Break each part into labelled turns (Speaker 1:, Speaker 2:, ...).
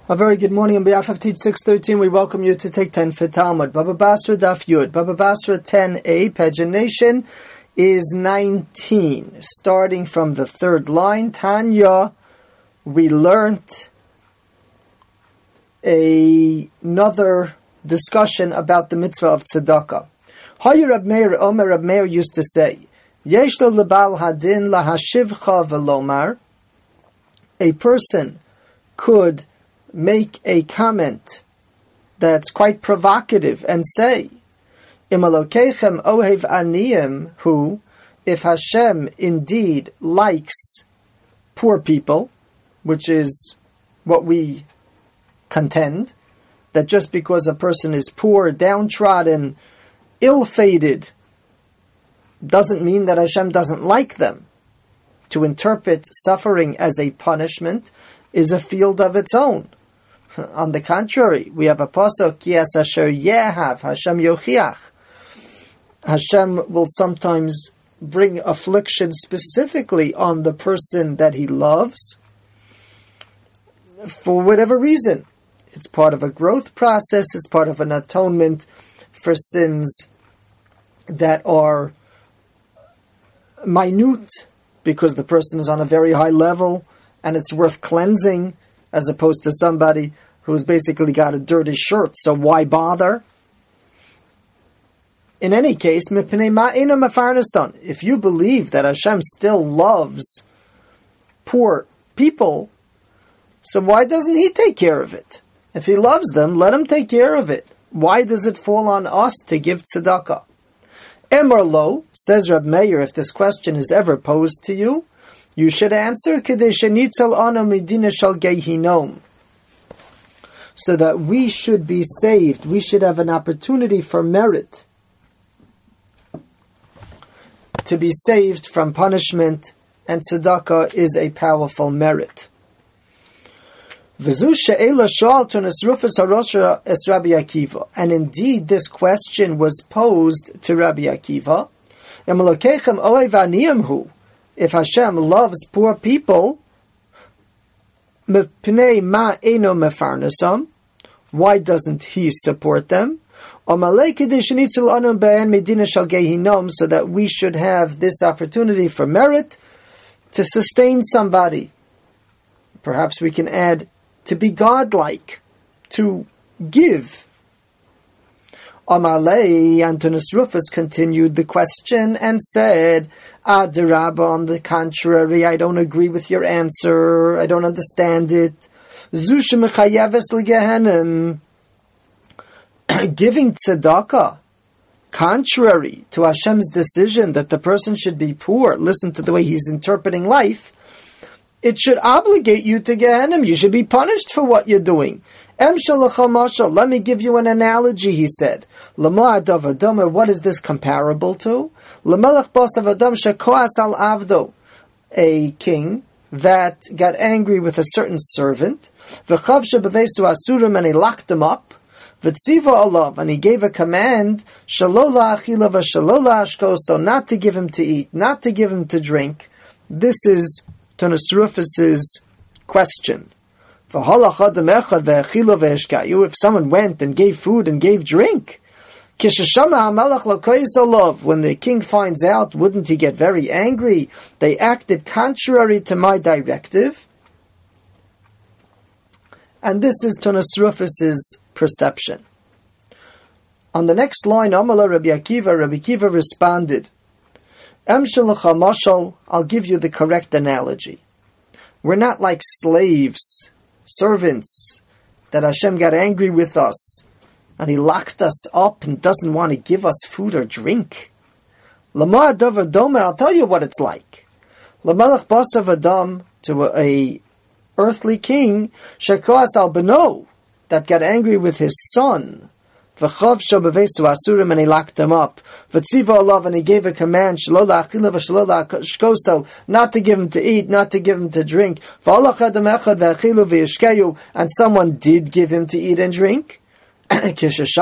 Speaker 1: A very good morning on behalf of Teach 613. We welcome you to take 10 for Talmud. Baba Basra Daf Yud. Baba Basra 10a, pagination is 19. Starting from the third line, Tanya, we learnt another discussion about the mitzvah of tzedakah. Hayi Rab Meir Omer, Rab Meir used to say, Yesh lo lebal hadin lahashivcha velomar. A person could make a comment that's quite provocative and say, Imalokechem ohev aniyim, who, if Hashem indeed likes poor people, which is what we contend, that just because a person is poor, downtrodden, ill-fated, doesn't mean that Hashem doesn't like them. To interpret suffering as a punishment is a field of its own. On the contrary, we have a pasuk, Ki es asher yehav Hashem yochiach. Hashem will sometimes bring affliction specifically on the person that He loves for whatever reason. It's part of a growth process, it's part of an atonement for sins that are minute, because the person is on a very high level and it's worth cleansing, as opposed to somebody who's basically got a dirty shirt, so why bother? In any case, if you believe that Hashem still loves poor people, so why doesn't He take care of it? If He loves them, let Him take care of it. Why does it fall on us to give tzedakah? Emor lo, says Rab Meir, if this question is ever posed to you, you should answer, Kedei shenitzal anu midina shel gehinom, so that we should be saved. We should have an opportunity for merit to be saved from punishment, and tzedakah is a powerful merit. And indeed, this question was posed to Rabbi Akiva. If Hashem loves poor people, why doesn't He support them? So that we should have this opportunity for merit to sustain somebody. Perhaps we can add, to be godlike, to give. Amalei, Antonis Rufus continued the question and said, Adarabba, on the contrary, I don't agree with your answer, I don't understand it. Zusha mechayeves l'gehenim. Giving tzedakah, contrary to Hashem's decision that the person should be poor, listen to the way he's interpreting life, it should obligate you to Gehenim. You should be punished for what you're doing. Let me give you an analogy, he said. What is this comparable to? A king that got angry with a certain servant, and he locked him up, and he gave a command, so not to give him to eat, not to give him to drink. This is Tonis Rufus's question. If someone went and gave food and gave drink, when the king finds out, wouldn't he get very angry? They acted contrary to my directive. And this is Tonis Rufus's perception. On the next line, Amala Rabbi Akiva responded, I'll give you the correct analogy. We're not like slaves, servants, that Hashem got angry with us, and He locked us up and doesn't want to give us food or drink. Lamar Davar Domer, I'll tell you what it's like. Lamelech Basav Adam, to a earthly king, Shekoas al Beno, that got angry with his son, and he locked him up. And he gave a command, not to give him to eat, not to give him to drink. And someone did give him to eat and drink. Don't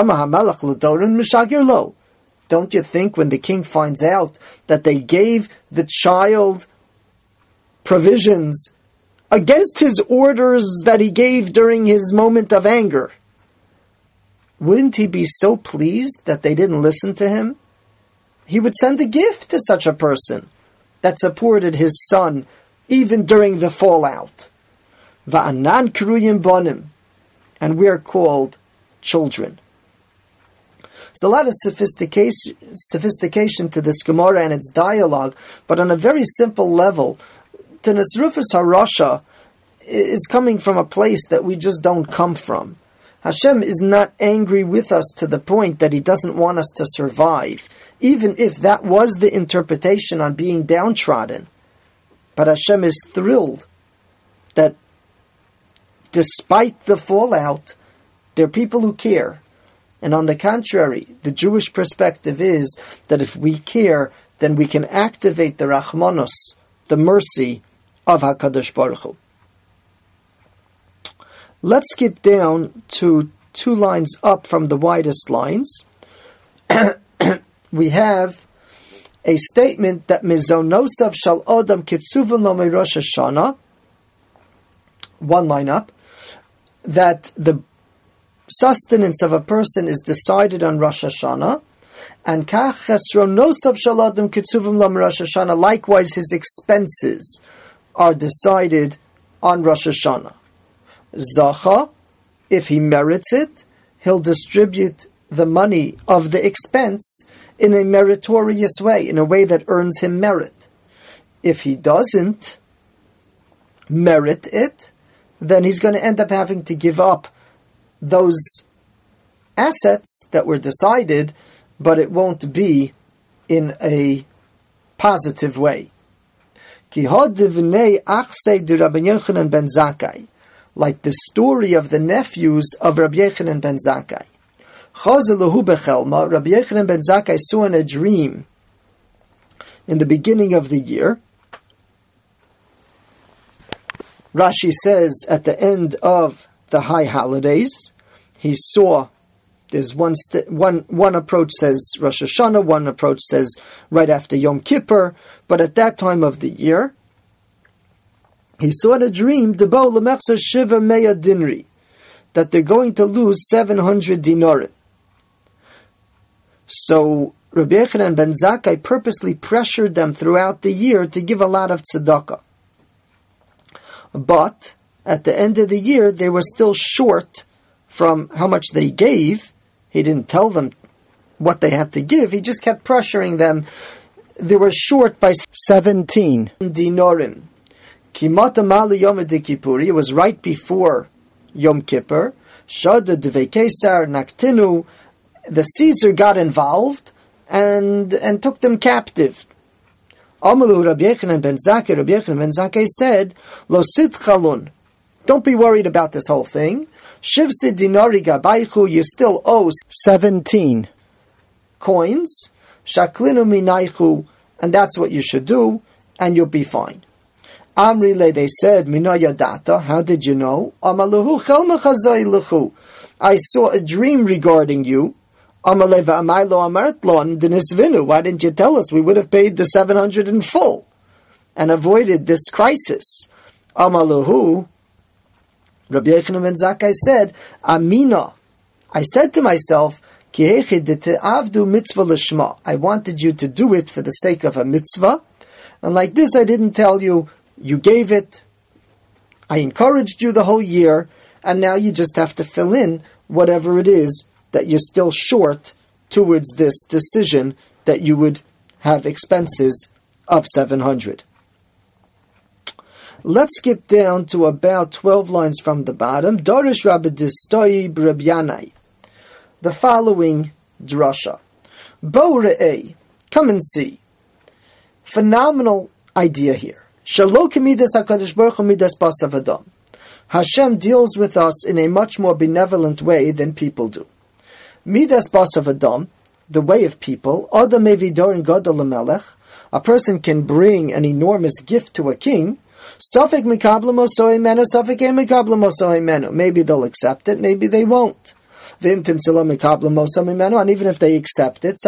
Speaker 1: you think when the king finds out that they gave the child provisions against his orders that he gave during his moment of anger, wouldn't he be so pleased that they didn't listen to him? He would send a gift to such a person that supported his son even during the fallout. Va'anan kruyim bonim, and we are called children. There's a lot of sophistication to this Gemara and its dialogue, but on a very simple level, Tanasrufus HaRasha is coming from a place that we just don't come from. Hashem is not angry with us to the point that He doesn't want us to survive, even if that was the interpretation on being downtrodden. But Hashem is thrilled that despite the fallout, there are people who care. And on the contrary, the Jewish perspective is that if we care, then we can activate the Rachmanos, the mercy of HaKadosh Baruch Hu. Let's skip down to 2 lines up from the widest lines. We have a statement that Mizonosav shal Odam Kitzuvun lo Rosh Hashanah, 1 line up, that the sustenance of a person is decided on Rosh Hashanah, and Kach Chesronosav shal Odam Kitzuvun lo Rosh Hashanah, likewise his expenses are decided on Rosh Hashanah. Zacha, if he merits it, he'll distribute the money of the expense in a meritorious way, in a way that earns him merit. If he doesn't merit it, then he's going to end up having to give up those assets that were decided, but it won't be in a positive way. Like the story of the nephews of Rabbi Yochanan ben Zakkai. Rabbi Yochanan ben Zakkai saw in a dream in the beginning of the year. Rashi says at the end of the high holidays, he saw, there's one approach says Rosh Hashanah, one approach says right after Yom Kippur, but at that time of the year, he saw in a dream that they're going to lose 700 dinarim. So Rabbi Yochanan ben Zakkai purposely pressured them throughout the year to give a lot of tzedakah. But at the end of the year, they were still short from how much they gave. He didn't tell them what they had to give. He just kept pressuring them. They were short by 17 dinarim. It was right before Yom Kippur. Shada Devei Kesar Naktinu. The Caesar got involved and took them captive. Amalu Rabbi Yochanan ben Zakkai. Rabbi Yochanan ben Zakkai said, Lo sidchalun. Don't be worried about this whole thing. Shivsid dinari gabaychu. You still owe 17 coins. Shaklinu minaychu. And that's what you should do, and you'll be fine. Amrile, they said, Minaya data, how did you know? Amaluhu chelmachazai luchu. I saw a dream regarding you. Amale va'amaylo amartlon denisvinu. Why didn't you tell us? We would have paid the 700 in full and avoided this crisis. Amaluhu, Rabbi Yochanan ben Zakkai said, Amina. I said to myself, I wanted you to do it for the sake of a mitzvah. And like this, I didn't tell you. You gave it, I encouraged you the whole year, and now you just have to fill in whatever it is that you're still short towards this decision that you would have expenses of 700. Let's skip down to about 12 lines from the bottom. Darish Rabbi Distoi B'Rabyanai. The following drasha. Bo re'ei, come and see. Phenomenal idea here. Shalo k'midas HaKadosh Baruch Hu midas basav adam. Hashem deals with us in a much more benevolent way than people do. Midas basav adam, the way of people, adam mevidor gadol lemelech, a person can bring an enormous gift to a king. Safek mikablam oso imenu, safek ein mikablam oso imenu. Maybe they'll accept it, maybe they won't. And even if they accept it,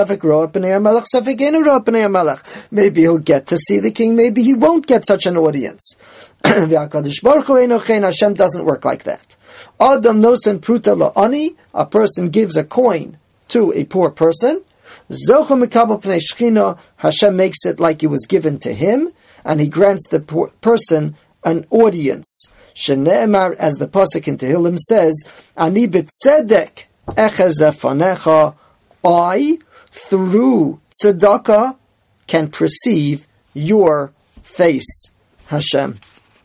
Speaker 1: maybe he'll get to see the king, maybe he won't get such an audience. V'akadosh Baruch Hu eino chen. Hashem doesn't work like that. Adam nosen pruta la'ani. A person gives a coin to a poor person. Zocha mekabel pnei shechina. Hashem makes it like it was given to him, and he grants the poor person an audience. Shene'emar, as the pasuk in Tehillim says, Ani b'tzedek echez efanecha. I, through tzedakah, can perceive your face, Hashem.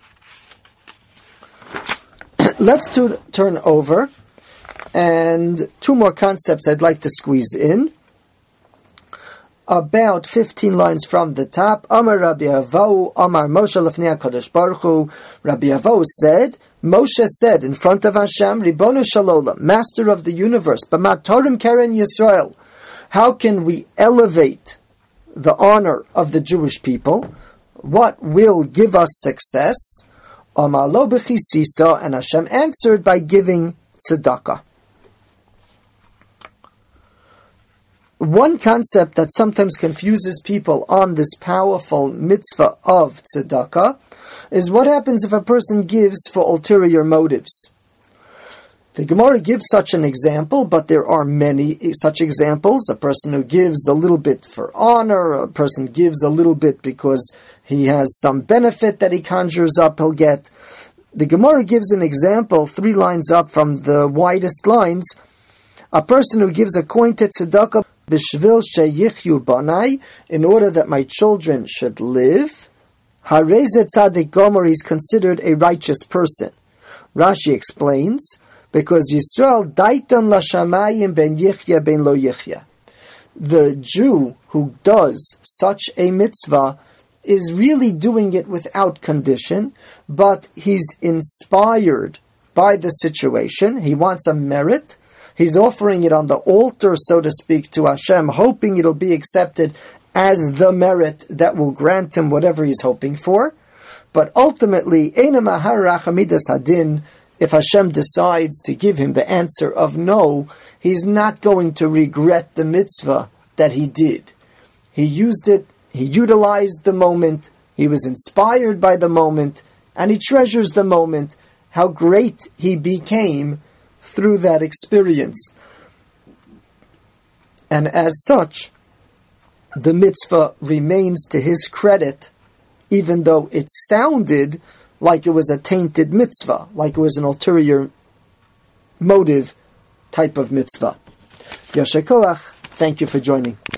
Speaker 1: Let's turn over, and two more concepts I'd like to squeeze in. About 15 lines from the top. Amar Rabbi Avau, Amar Moshe lefnei HaKadosh Baruch Hu. Rabbi Avau said, Moshe said in front of Hashem, Ribono shel olam, Master of the universe, B'ma Torim Keren Yisrael. How can we elevate the honor of the Jewish people? What will give us success? Amar lo b'chisisa, and Hashem answered by giving tzedakah. One concept that sometimes confuses people on this powerful mitzvah of tzedakah is what happens if a person gives for ulterior motives. The Gemara gives such an example, but there are many such examples. A person who gives a little bit for honor, a person gives a little bit because he has some benefit that he conjures up, he'll get. The Gemara gives an example, 3 lines up from the widest lines. A person who gives a coin to tzedakah, b'shvil sheyichyu banai, in order that my children should live, harezet tzadik gomer, he's considered a righteous person. Rashi explains, because Yisrael daitan lashamayim ben yichya ben lo yichya. The Jew who does such a mitzvah is really doing it without condition, but he's inspired by the situation. He wants a merit. He's offering it on the altar, so to speak, to Hashem, hoping it'll be accepted as the merit that will grant him whatever he's hoping for. But ultimately, Eina mahar rachamidas hadin, if Hashem decides to give him the answer of no, he's not going to regret the mitzvah that he did. He used it, he utilized the moment, he was inspired by the moment, and he treasures the moment, how great he became through that experience. And as such, the mitzvah remains to his credit, even though it sounded like it was a tainted mitzvah, like it was an ulterior motive type of mitzvah. Yasher koach, thank you for joining.